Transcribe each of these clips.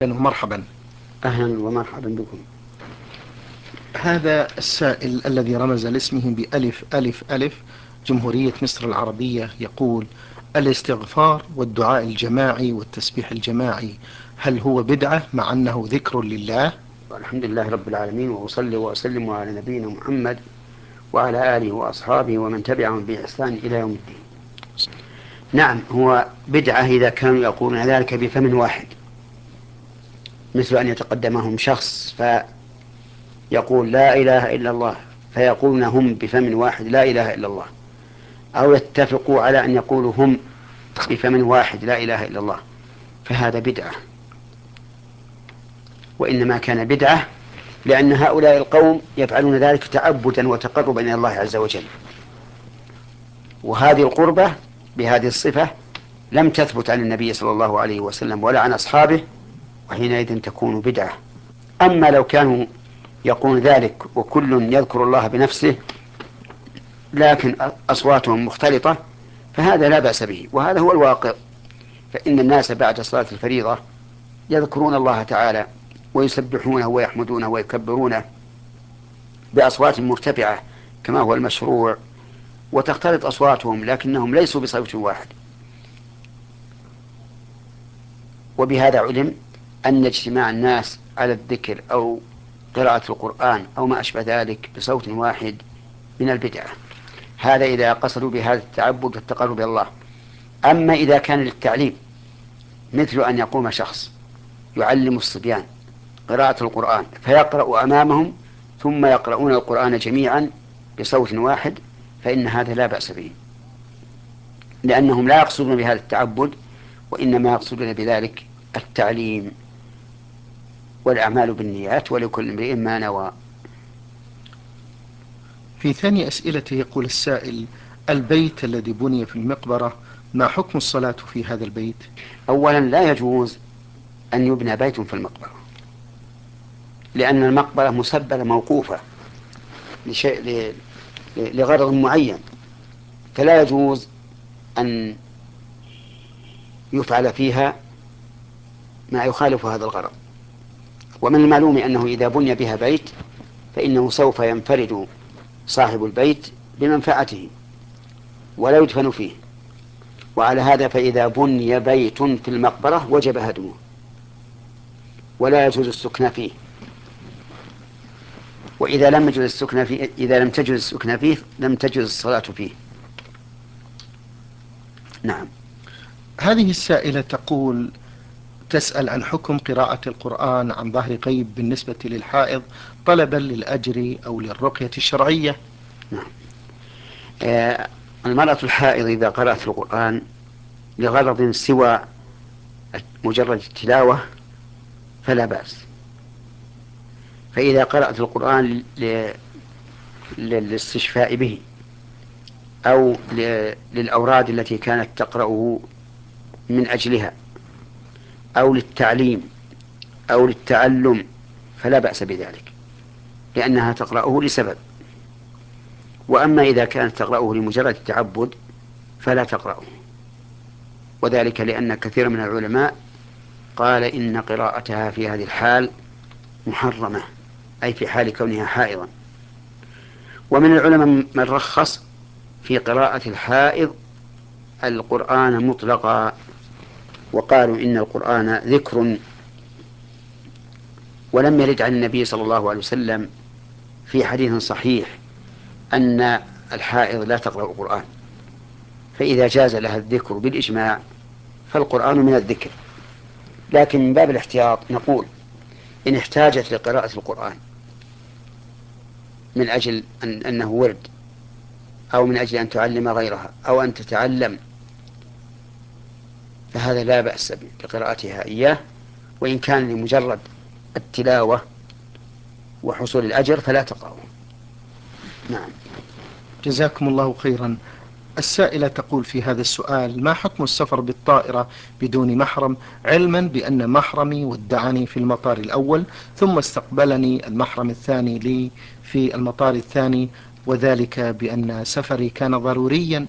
ومرحبا. أهلا ومرحبا بكم. هذا السائل الذي رمز لاسمه بألف ألف ألف جمهورية مصر العربية يقول: الاستغفار والدعاء الجماعي والتسبيح الجماعي هل هو بدعة مع أنه ذكر لله؟ الحمد لله رب العالمين، وأصلي وأسلم على نبينا محمد وعلى آله وأصحابه ومن تبعهم بإحسان إلى يوم الدين. نعم، هو بدعة إذا كانوا يقولون ذلك بفم واحد، مثل أن يتقدمهم شخص فيقول لا إله إلا الله، فيقولون هم بفم واحد لا إله إلا الله، أو يتفقوا على أن يقولوا هم بفم واحد لا إله إلا الله، فهذا بدعة. وإنما كان بدعة لأن هؤلاء القوم يفعلون ذلك تعبدا وتقربا إلى الله عز وجل، وهذه القربة بهذه الصفة لم تثبت عن النبي صلى الله عليه وسلم ولا عن أصحابه، وحينئذ تكون بدعة. أما لو كانوا يقول ذلك وكل يذكر الله بنفسه لكن أصواتهم مختلطة فهذا لا بأس به، وهذا هو الواقع. فإن الناس بعد صلاة الفريضة يذكرون الله تعالى ويسبحونه ويحمدونه ويكبرونه بأصوات مرتفعة كما هو المشروع، وتختلط أصواتهم لكنهم ليسوا بصوت واحد. وبهذا علم أن اجتماع الناس على الذكر أو قراءة القرآن أو ما أشبه ذلك بصوت واحد من البدعة، هذا إذا قصدوا بهذا التعبد والتقرب إلى الله. أما إذا كان للتعليم، مثل أن يقوم شخص يعلم الصبيان قراءة القرآن فيقرأ أمامهم ثم يقرؤون القرآن جميعا بصوت واحد، فإن هذا لا بأس به، لأنهم لا يقصدون بهذا التعبد، وإنما يقصدون بذلك التعليم، والأعمال بالنيات ولكل امرئ ما نوى. في ثاني أسئلته يقول السائل: البيت الذي بني في المقبرة ما حكم الصلاة في هذا البيت؟ أولا لا يجوز أن يبنى بيت في المقبرة، لأن المقبرة مسبلة موقوفة لشيء لغرض معين، فلا يجوز أن يفعل فيها ما يخالف هذا الغرض. ومن المعلوم أنه إذا بني بها بيت فإنه سوف ينفرد صاحب البيت بمنفعته ولا يدفن فيه، وعلى هذا فإذا بني بيت في المقبرة وجب هدمه ولا يجوز السكن فيه. وإذا لم يجوز السكن فيه، إذا لم تجوز السكن فيه لم تجوز الصلاة فيه. نعم. هذه السائلة تقول: تسأل عن حكم قراءة القرآن عن ظهر غيب بالنسبة للحائض طلبا للأجر أو للرقية الشرعية. نعم. المرأة الحائض إذا قرأت القرآن لغرض سوى مجرد التلاوة فلا بأس. فإذا قرأت القرآن للاستشفاء به أو للأوراد التي كانت تقرأه من أجلها أو للتعليم أو للتعلم فلا بأس بذلك، لأنها تقرأه لسبب. وأما إذا كانت تقرأه لمجرد التعبد فلا تقرأه، وذلك لأن كثير من العلماء قال إن قراءتها في هذه الحال محرمة، أي في حال كونها حائضا. ومن العلماء من رخص في قراءة الحائض القرآن مطلقا، وقالوا إن القرآن ذكر، ولم يرد عن النبي صلى الله عليه وسلم في حديث صحيح أن الحائض لا تقرأ القرآن، فإذا جاز لها الذكر بالإجماع فالقرآن من الذكر. لكن من باب الاحتياط نقول إن احتاجت لقراءة القرآن من أجل أنه ورد أو من أجل أن تعلم غيرها أو أن تتعلم فهذا لا بأس بقراءتها إياه، وإن كان لمجرد التلاوة وحصول الأجر فلا تقرأه. نعم. جزاكم الله خيرا. السائلة تقول في هذا السؤال: ما حكم السفر بالطائرة بدون محرم، علما بأن محرمي ودعني في المطار الأول ثم استقبلني المحرم الثاني لي في المطار الثاني، وذلك بأن سفري كان ضروريا؟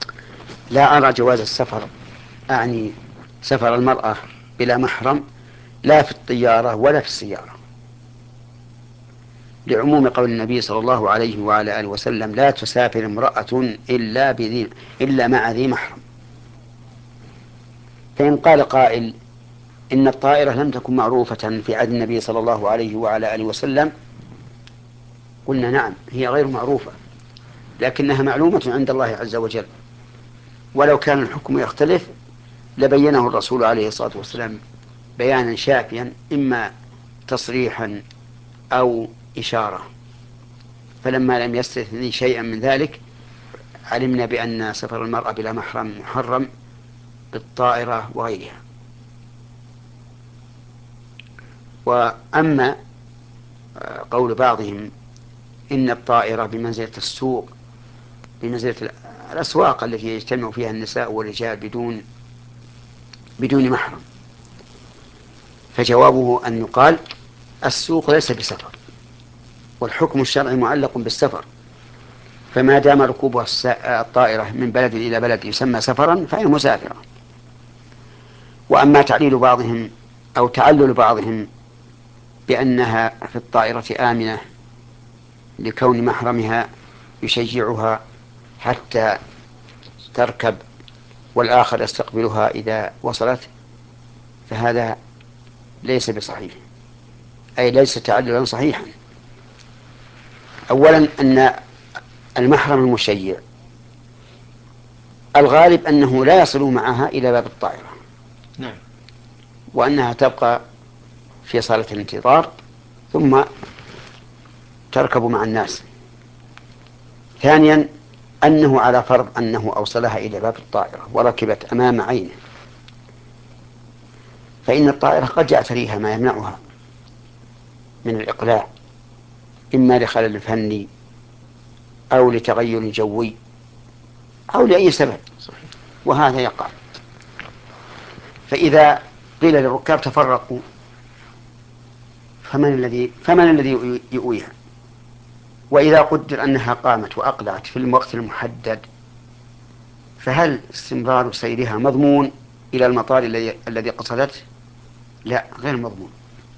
لا أرى جواز السفر، أعني سفر المرأة بلا محرم، لا في الطيارة ولا في السيارة، لعموم قول النبي صلى الله عليه وعلى آله وسلم: لا تسافر امرأة إلا مع ذي محرم. فإن قال قائل: إن الطائرة لم تكن معروفة في عهد النبي صلى الله عليه وعلى آله وسلم، قلنا: نعم، هي غير معروفة، لكنها معلومة عند الله عز وجل، ولو كان الحكم يختلف لبينه الرسول عليه الصلاة والسلام بيانا شافيا، إما تصريحا أو إشارة. فلما لم يستثني شيئا من ذلك علمنا بأن سفر المرأة بلا محرم محرم بالطائرة وغيرها. وأما قول بعضهم إن الطائرة بمنزلة السوق، بمنزلة الأسواق التي يجتمع فيها النساء والرجال بدون محرم، فجوابه أن يقال: السوق ليس بسفر، والحكم الشرعي معلق بالسفر، فما دام ركوب الطائرة من بلد إلى بلد يسمى سفرا فهي مسافرة. وأما تعليل بعضهم أو تعلل بعضهم بأنها في الطائرة آمنة لكون محرمها يشجعها حتى تركب والآخر يستقبلها إذا وصلت، فهذا ليس بصحيح، أي ليس تعللا صحيحا. أولا أن المحرم المشيع الغالب أنه لا يصل معها إلى باب الطائرة، نعم، وأنها تبقى في صالة الانتظار ثم تركب مع الناس. ثانيا أنه على فرض أنه أوصلها إلى باب الطائرة وركبت أمام عينه، فإن الطائرة قد يعتريها ما يمنعها من الإقلاع، إما لخلل فني أو لتغير جوي أو لأي سبب، وهذا يقع. فإذا قيل للركاب تفرقوا، فمن الذي يؤويها؟ وإذا قدر أنها قامت وأقلعت في الوقت المحدد، فهل استمرار سيرها مضمون إلى المطار الذي قصدته؟ لا، غير مضمون.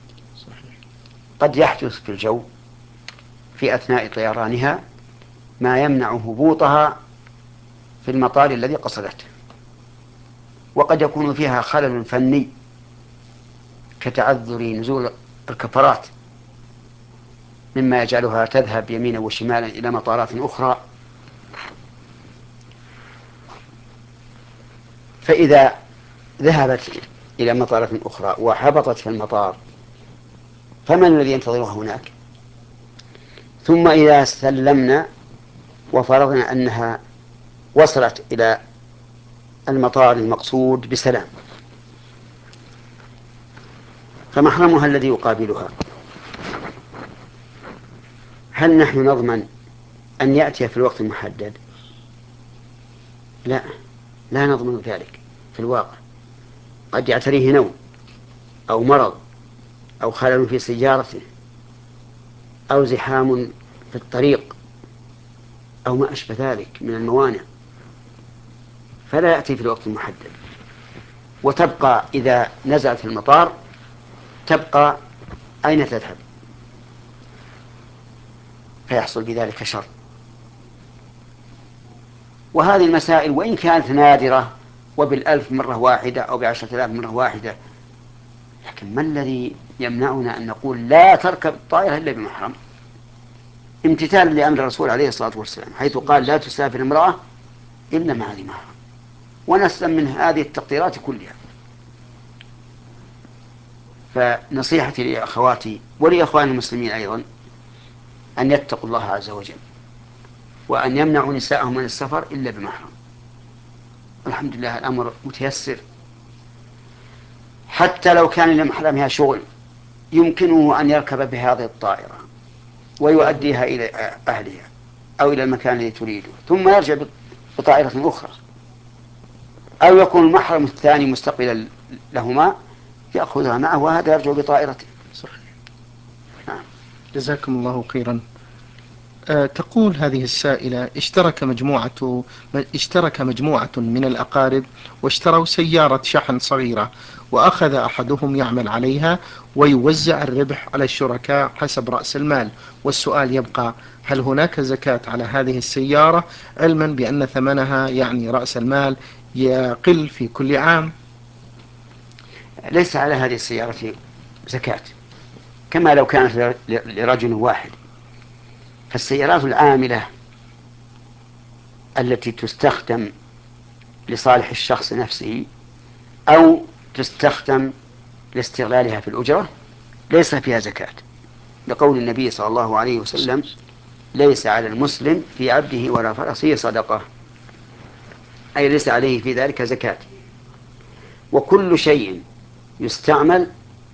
قد يحدث في الجو في أثناء طيرانها ما يمنع هبوطها في المطار الذي قصدته، وقد يكون فيها خلل فني كتعذر نزول الكفرات مما يجعلها تذهب يمينا وشمالا إلى مطارات أخرى. فإذا ذهبت إلى مطارات أخرى وهبطت في المطار، فمن الذي ينتظرها هناك؟ ثم إذا سلمنا وفرضنا أنها وصلت إلى المطار المقصود بسلام، فمحرمها الذي يقابلها هل نحن نضمن أن يأتي في الوقت المحدد؟ لا، لا نضمن ذلك. في الواقع قد يعتريه نوم أو مرض أو خلل في سيارته أو زحام في الطريق أو ما أشبه ذلك من الموانع، فلا يأتي في الوقت المحدد، وتبقى إذا نزلت في المطار تبقى أين تذهب؟ فيحصل بذلك شر. وهذه المسائل وإن كانت نادرة وبالألف مرة واحدة أو ب10,000 مرة واحدة، لكن ما الذي يمنعنا أن نقول لا تركب الطائرة إلا بمحرم، امتثالا لأمر الرسول عليه الصلاة والسلام حيث قال: لا تسافر امرأة إلا مع ذي محرم، ونسلم من هذه التقديرات كلها. فنصيحتي لأخواتي ولأخوان المسلمين أيضا أن يتقوا الله عز وجل، وأن يمنعوا نساءهم من السفر إلا بمحرم. الحمد لله الأمر متيسر، حتى لو كان لمحرمها شغل يمكنه أن يركب بهذه الطائرة ويؤديها إلى أهلها أو إلى المكان الذي تريده ثم يرجع بطائرة أخرى، أو يكون المحرم الثاني مستقبلا لهما يأخذها معه وهذا يرجع بطائرته. صحيح. نعم. جزاكم الله خيرا. تقول هذه السائلة: اشترك مجموعة من الأقارب واشتروا سيارة شحن صغيرة، وأخذ أحدهم يعمل عليها ويوزع الربح على الشركاء حسب رأس المال. والسؤال يبقى: هل هناك زكاة على هذه السيارة، علما بأن ثمنها يعني رأس المال يقل في كل عام؟ ليس على هذه السيارة زكاة، كما لو كانت لرجل واحد. فالسيارات العاملة التي تستخدم لصالح الشخص نفسه أو تستخدم لاستغلالها في الأجرة ليس فيها زكاة، لقول النبي صلى الله عليه وسلم: ليس على المسلم في عبده ولا فرسه صدقة، أي ليس عليه في ذلك زكاة. وكل شيء يستعمل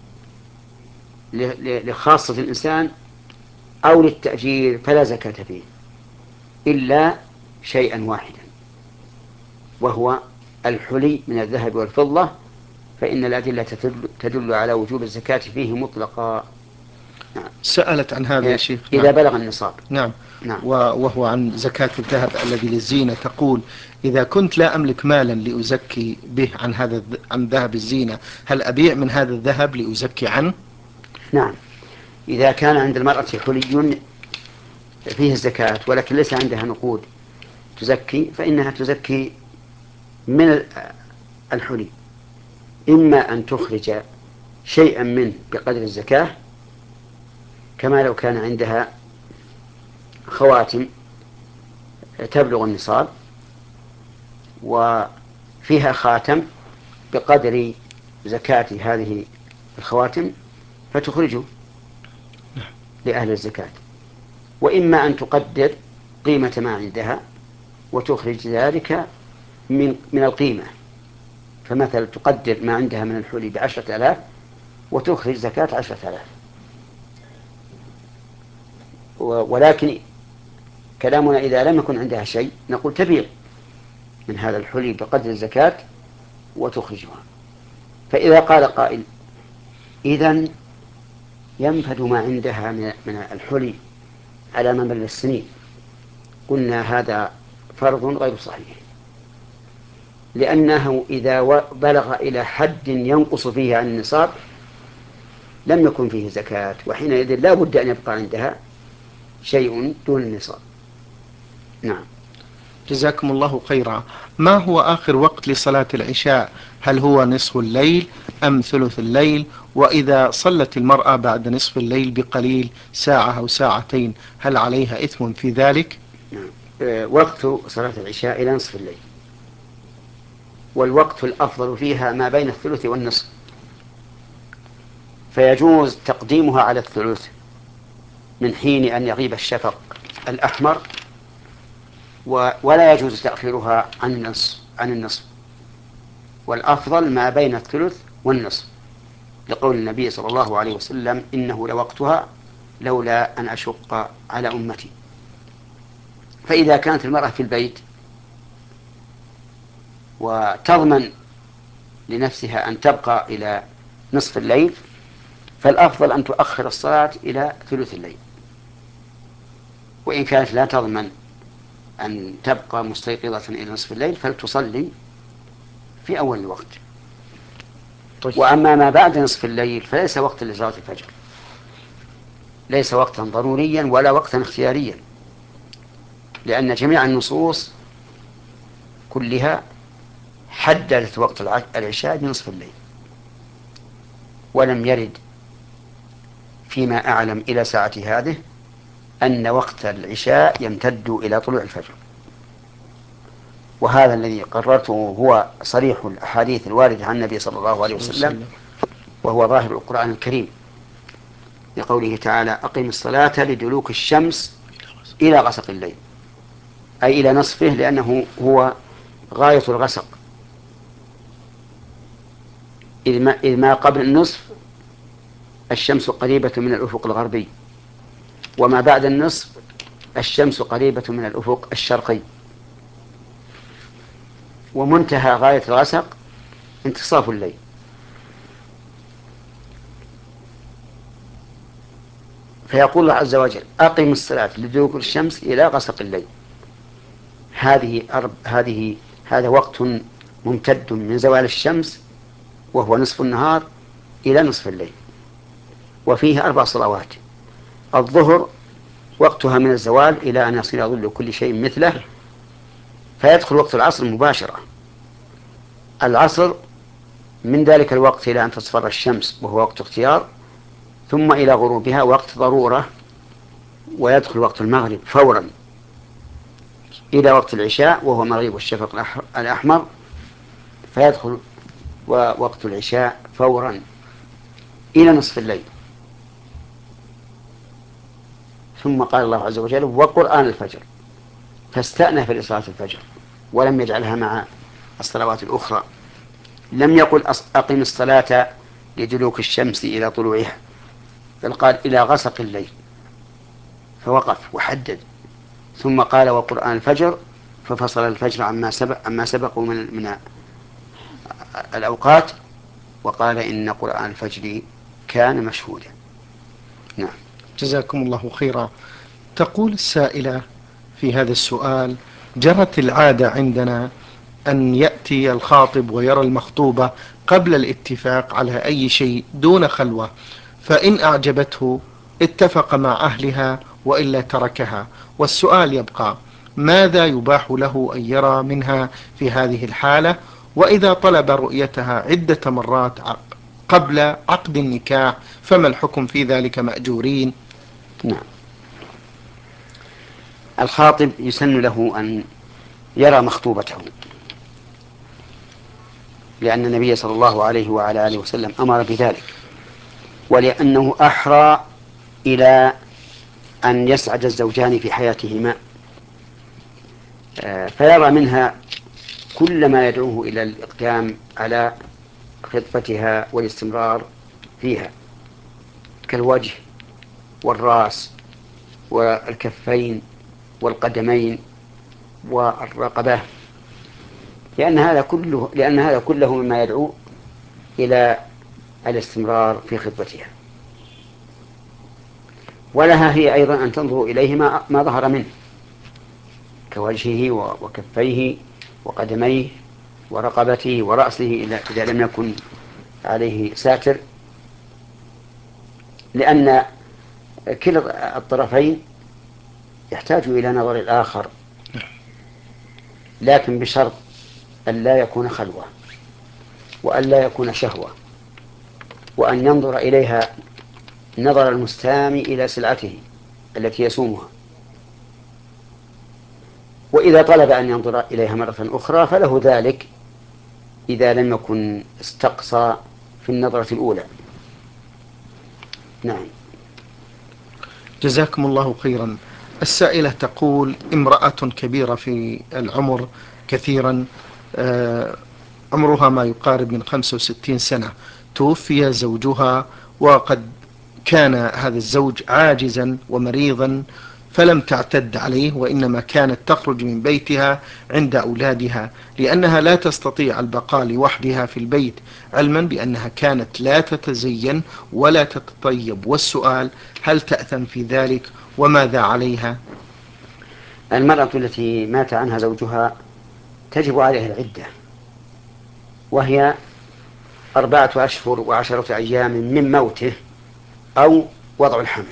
لخاصة الإنسان أو للتأجير فلا زكاة فيه، إلا شيئا واحدا، وهو الحلي من الذهب والفضة، فإن الأدلة تدل على وجوب الزكاة فيه مطلقا. نعم. سألت عن هذا يا شيخ. إذا نعم. بلغ النصاب. نعم. نعم. وهو عن زكاة الذهب الذي للزينة، تقول: إذا كنت لا أملك مالا لأزكي به عن ذهب الزينة، هل أبيع من هذا الذهب لأزكي عنه؟ نعم، إذا كان عند المرأة حلي فيه الزكاة ولكن ليس عندها نقود تزكي، فإنها تزكي من الحلي، إما أن تخرج شيئا منه بقدر الزكاة، كما لو كان عندها خواتم تبلغ النصاب وفيها خاتم بقدر زكاة هذه الخواتم فتخرجه لأهل الزكاة، وإما أن تقدر قيمة ما عندها وتخرج ذلك من القيمة. فمثلا تقدر ما عندها من الحلي ب10,000 وتخرج زكاة 10,000. ولكن كلامنا إذا لم يكن عندها شيء نقول تبيع من هذا الحلي بقدر الزكاة وتخرجها. فإذا قال قائل: إذن ينفد ما عندها من الحلي على ممر السنين، قلنا هذا فرض غير صحيح، لأنه إذا بلغ إلى حد ينقص فيه عن النصاب لم يكن فيه زكاة، وحينئذ لا بد أن يبقى عندها شيء دون النصاب. نعم. جزاكم الله خيرا. ما هو آخر وقت لصلاة العشاء؟ هل هو نصف الليل أم ثلث الليل؟ وإذا صلت المرأة بعد نصف الليل بقليل، ساعة أو ساعتين، هل عليها إثم في ذلك؟ نعم. وقت صلاة العشاء إلى نصف الليل، والوقت الأفضل فيها ما بين الثلث والنصف، فيجوز تقديمها على الثلث من حين أن يغيب الشفق الأحمر، ولا يجوز تأخيرها عن النصف، والأفضل ما بين الثلث والنصف، لقول النبي صلى الله عليه وسلم: إنه لوقتها لولا أن أشق على أمتي. فإذا كانت المرأة في البيت وتضمن لنفسها أن تبقى إلى نصف الليل، فالأفضل أن تؤخر الصلاة إلى ثلث الليل. وإن كانت لا تضمن أن تبقى مستيقظة إلى نصف الليل فلتصلي في أول الوقت. طيب. وأما ما بعد نصف الليل فليس وقتا لصلاة الفجر، ليس وقتا ضروريا ولا وقتا اختياريا، لأن جميع النصوص كلها حددت وقت العشاء بنصف الليل، ولم يرد فيما أعلم إلى ساعة هذه أن وقت العشاء يمتد إلى طلوع الفجر. وهذا الذي قررته هو صريح الأحاديث الواردة عن النبي صلى الله عليه وسلم، وهو ظاهر القرآن الكريم، لقوله تعالى: أقم الصلاة لدلوك الشمس إلى غسق الليل، أي إلى نصفه، لأنه هو غاية الغسق، إذ ما قبل النصف الشمس قريبة من الأفق الغربي، وما بعد النصف الشمس قريبة من الأفق الشرقي، ومنتهى غاية الغسق انتصاف الليل. فيقول الله عز وجل: أقم الصلاة لدلوك الشمس إلى غسق الليل. هذا وقت ممتد من زوال الشمس وهو نصف النهار إلى نصف الليل، وفيه 4 صلوات. الظهر وقتها من الزوال إلى أن يصير ظل كل شيء مثله، فيدخل وقت العصر مباشرة. العصر من ذلك الوقت إلى أن تصفر الشمس وهو وقت اختيار، ثم إلى غروبها وقت ضرورة، ويدخل وقت المغرب فورا إلى وقت العشاء وهو مغيب الشفق الأحمر، فيدخل وقت العشاء فورا إلى نصف الليل. ثم قال الله عز وجل: وقرآن الفجر، فاستأنف لصلاة الفجر ولم يجعلها مع الصلوات الأخرى. لم يقل أقم الصلاة لدلوك الشمس إلى طلوعها، بل قال إلى غسق الليل، فوقف وحدد. ثم قال: وقرآن الفجر، ففصل الفجر عما سبق من الأوقات، وقال: إن قرآن الفجر كان مشهودا. نعم. جزاكم الله خيرا. تقول السائلة في هذا السؤال: جرت العادة عندنا أن يأتي الخاطب ويرى المخطوبة قبل الاتفاق على أي شيء دون خلوة، فإن أعجبته اتفق مع أهلها وإلا تركها. والسؤال يبقى: ماذا يباح له أن يرى منها في هذه الحالة؟ وإذا طلب رؤيتها عدة مرات قبل عقد النكاح فما الحكم في ذلك؟ مأجورين؟ نعم. الخاطب يسن له أن يرى مخطوبته، لأن النبي صلى الله عليه وعلى آله وسلم أمر بذلك، ولأنه أحرى إلى أن يسعد الزوجان في حياتهما، فيرى منها كل ما يدعوه إلى الإقدام على خطبتها والاستمرار فيها، كالوجه والرأس والكفين والقدمين والرقبة، لأن هذا كله مما يدعو إلى الاستمرار في خطبتها. ولها هي أيضا أن تنظر إليه ما ظهر منه، كوجهه وكفيه وقدميه ورقبته ورأسه إذا لم يكن عليه ساتر، لأن كلا الطرفين يحتاج إلى نظر الآخر، لكن بشرط أن لا يكون خلوة، وأن لا يكون شهوة، وأن ينظر إليها نظر المستامي إلى سلعته التي يسومها. وإذا طلب أن ينظر إليها مرة أخرى فله ذلك، إذا لم يكن استقصى في النظرة الأولى. نعم. جزاكم الله خيرا. السائلة تقول: امرأة كبيرة في العمر كثيرا، عمرها ما يقارب من 65 سنة، توفي زوجها، وقد كان هذا الزوج عاجزا ومريضا، فلم تعتد عليه، وإنما كانت تخرج من بيتها عند أولادها لأنها لا تستطيع البقاء لوحدها في البيت، علما بأنها كانت لا تتزين ولا تتطيب. والسؤال: هل تأثم في ذلك؟ وماذا عليها؟ المرأة التي مات عنها زوجها تجب عليها العدة، وهي 4 أشهر و10 أيام من موته أو وضع الحمل.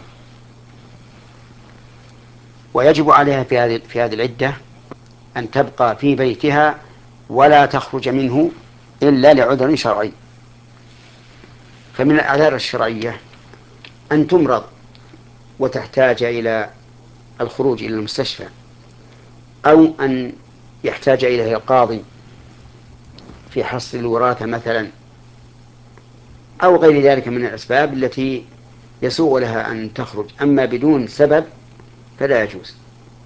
ويجب عليها في هذه العدة أن تبقى في بيتها ولا تخرج منه إلا لعذر شرعي. فمن الأعذار الشرعية أن تمرض وتحتاج إلى الخروج إلى المستشفى، أو أن يحتاج إليه القاضي في حصر الوراثة مثلا، أو غير ذلك من الأسباب التي يسوغ لها أن تخرج. أما بدون سبب فلا يجوز.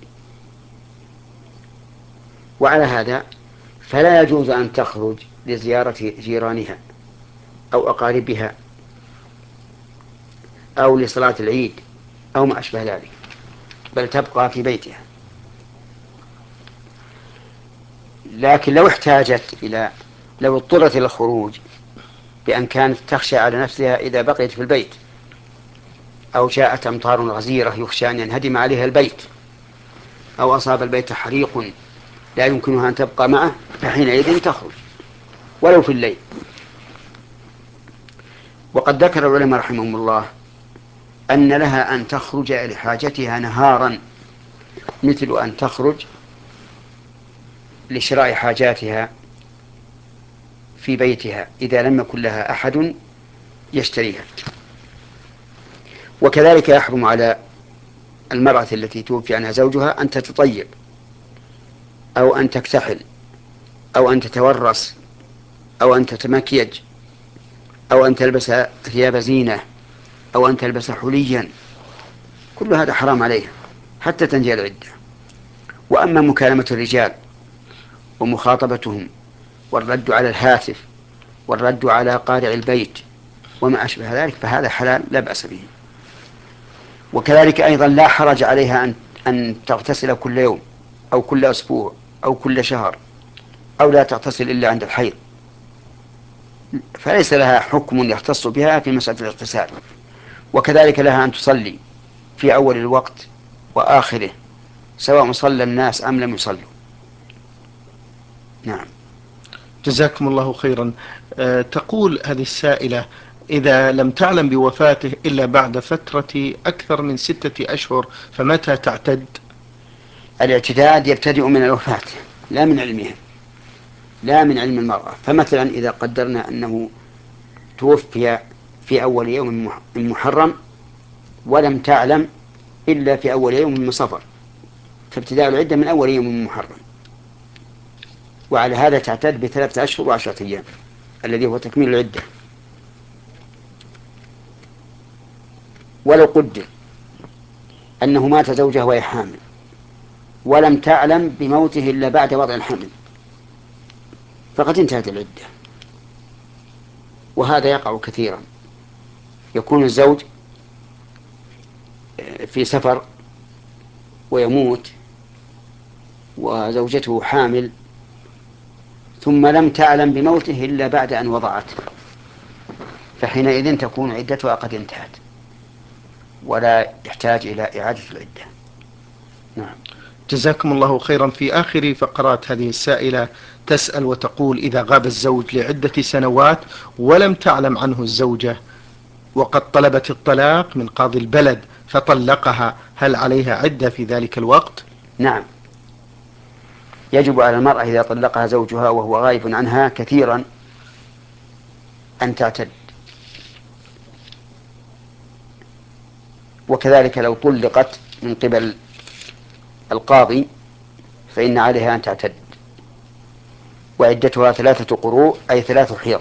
وعلى هذا فلا يجوز أن تخرج لزيارة جيرانها أو أقاربها أو لصلاة العيد أو ما أشبه ذلك، بل تبقى في بيتها. لكن لو اضطرت إلى الخروج بأن كانت تخشى على نفسها إذا بقيت في البيت، أو جاءت أمطار غزيرة يخشى أن ينهدم عليها البيت، أو أصاب البيت حريق لا يمكنها أن تبقى معه، فحينئذ تخرج ولو في الليل. وقد ذكر العلماء رحمهم الله أن لها أن تخرج لحاجتها نهارا، مثل أن تخرج لشراء حاجاتها في بيتها إذا لم يكن لها أحد يشتريها. وكذلك يحرم على المرأة التي توفي عنها زوجها أن تتطيب أو أن تكتحل أو أن تتورس أو أن تتمكيج أو أن تلبس ثياب زينة أو أن تلبس حليا، كل هذا حرام عليها حتى تنتهي العدة. وأما مكالمة الرجال ومخاطبتهم والرد على الهاتف والرد على قارع البيت وما أشبه ذلك فهذا حلال لا بأس به. وكذلك أيضا لا حرج عليها أن تغتسل كل يوم أو كل أسبوع أو كل شهر، أو لا تغتسل إلا عند الحيض، فليس لها حكم يختص بها في مسألة الاغتسال. وكذلك لها أن تصلي في أول الوقت وآخره سواء صلى الناس أم لم يصلوا. نعم. جزاكم الله خيرا. تقول هذه السائلة: إذا لم تعلم بوفاته إلا بعد فترة أكثر من 6 أشهر فمتى تعتد؟ الاعتداد يبتدئ من الوفاة لا من علمها، لا من علم المرأة. فمثلا إذا قدرنا أنه توفي في أول يوم من محرم ولم تعلم إلا في أول يوم من صفر، فابتداء العدة من أول يوم من محرم، وعلى هذا تعتد ب3 أشهر و10 أيام الذي هو تكميل العدة. ولو قدر أنه مات زوجها وهي حامل ولم تعلم بموته إلا بعد وضع الحمل فقد انتهت العدة. وهذا يقع كثيرا، يكون الزوج في سفر ويموت وزوجته حامل ثم لم تعلم بموته إلا بعد أن وضعته، فحينئذ تكون عدتها قد انتهت ولا يحتاج إلى إعادة العدة. نعم. جزاكم الله خيرا. في آخر فقرات هذه السائلة تسأل وتقول: إذا غاب الزوج لعدة سنوات ولم تعلم عنه الزوجة وقد طلبت الطلاق من قاضي البلد فطلقها، هل عليها عدة في ذلك الوقت؟ نعم، يجب على المرأة إذا طلقها زوجها وهو غائب عنها كثيرا أن تعتد. وكذلك لو طلقت من قبل القاضي فإن عليها أن تعتد، وعدتها 3 قروء أي 3 حيض.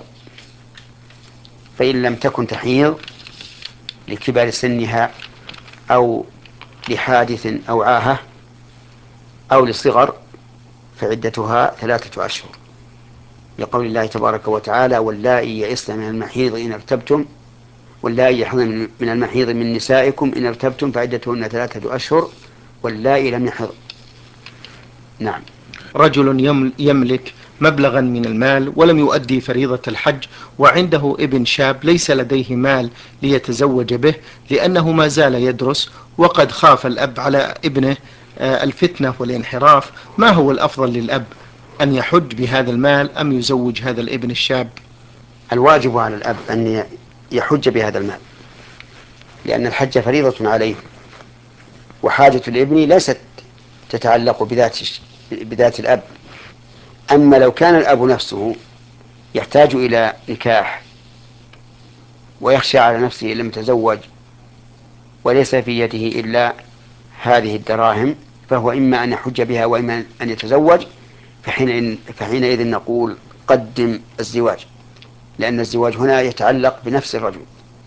فإن لم تكن تحيض لكبر سنها أو لحادث أو عاهة أو لصغر فعدتها 3 أشهر، لقول الله تبارك وتعالى: واللائي يئسن من المحيض إن ارتبتم واللائي يحضن من المحيض من نسائكم إن ارتبتم فعدتهن 3 أشهر واللائي لم يحضن. نعم. رجل يملك مبلغا من المال ولم يؤدي فريضة الحج، وعنده ابن شاب ليس لديه مال ليتزوج به لأنه ما زال يدرس، وقد خاف الأب على ابنه الفتنة والانحراف. ما هو الأفضل للأب، أن يحج بهذا المال أم يزوج هذا الابن الشاب؟ الواجب على الأب أن يحج بهذا المال، لأن الحج فريضة عليه، وحاجة الابن ليست تتعلق بذات الأب. أما لو كان الأب نفسه يحتاج إلى نكاح ويخشى على نفسه إن لم يتزوج وليس في يده إلا هذه الدراهم فهو إما أن يحج بها وإما أن يتزوج، فحينئذ نقول قدم الزواج، لأن الزواج هنا يتعلق بنفس الرجل.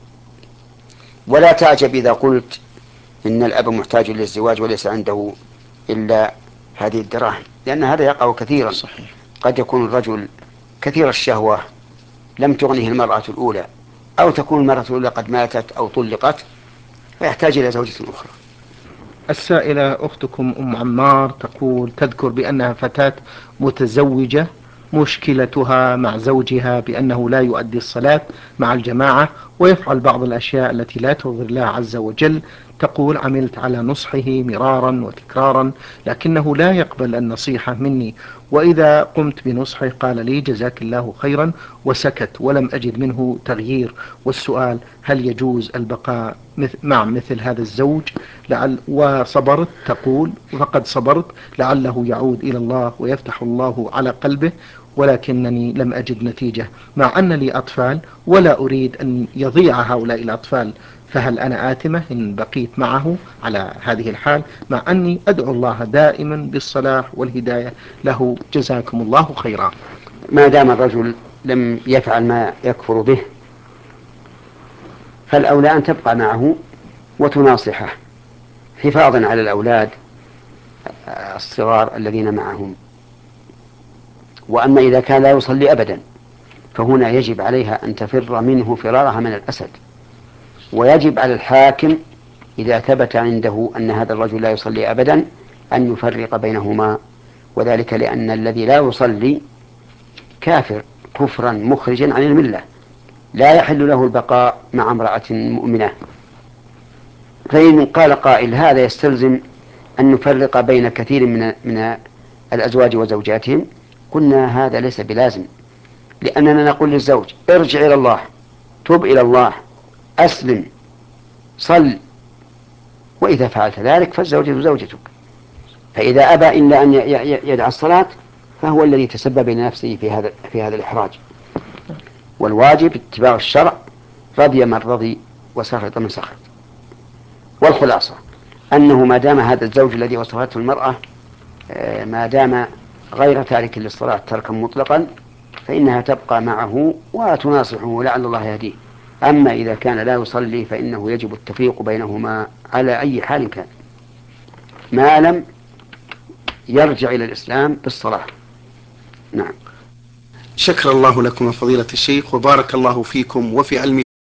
ولا تعجب إذا قلت إن الأب محتاج للزواج وليس عنده إلا هذه الدراهم، لأن هذا يقع كثيرا. صحيح. قد يكون الرجل كثير الشهوة لم تغنه المرأة الأولى، أو تكون المرأة الأولى قد ماتت أو طلقت فيحتاج إلى زوجة أخرى. السائلة أختكم أم عمار تقول: تذكر بأنها فتاة متزوجة، مشكلتها مع زوجها بأنه لا يؤدي الصلاة مع الجماعة ويفعل بعض الأشياء التي لا ترضي الله عز وجل. تقول: عملت على نصحه مرارا وتكرارا لكنه لا يقبل النصيحة مني، وإذا قمت بنصحه قال لي جزاك الله خيرا وسكت ولم أجد منه تغيير. والسؤال: هل يجوز البقاء مع مثل هذا الزوج؟ وصبرت، تقول فقد صبرت لعله يعود إلى الله ويفتح الله على قلبه، ولكنني لم أجد نتيجة مع أن لي أطفال ولا أريد أن يضيع هؤلاء الأطفال. فهل أنا آثمة إن بقيت معه على هذه الحال مع أني أدعو الله دائما بالصلاح والهداية له؟ جزاكم الله خيرا. ما دام الرجل لم يفعل ما يكفر به فالأولى أن تبقى معه وتناصحه حفاظا على الأولاد الصغار الذين معهم. وأما إذا كان لا يصلي أبدا فهنا يجب عليها أن تفر منه فرارها من الأسد. ويجب على الحاكم إذا ثبت عنده أن هذا الرجل لا يصلي أبدا أن يفرق بينهما، وذلك لأن الذي لا يصلي كافر كفرا مخرجا عن الملة، لا يحل له البقاء مع امرأة مؤمنة. فإن قال قائل هذا يستلزم أن نفرق بين كثير من الأزواج وزوجاتهم، قلنا هذا ليس بلازم، لأننا نقول للزوج ارجع إلى الله، تب إلى الله، أسلم، صل، وإذا فعلت ذلك فالزوجة زوجتك. فإذا أبى إلا أن يدع الصلاة فهو الذي تسبب لنفسه في هذا الإحراج. والواجب اتباع الشرع، رضي من رضي وسخط من سخط. والخلاصة أنه ما دام هذا الزوج الذي وصفته المرأة ما دام غير تارك للصلاة تركا مطلقا فإنها تبقى معه وتناصحه لعل الله يهديه. أما إذا كان لا يصلي فإنه يجب التفريق بينهما على أي حال كان، ما لم يرجع إلى الإسلام بالصلاة. نعم. شكر الله لكم فضيلة الشيخ وبارك الله فيكم وفي علمكم.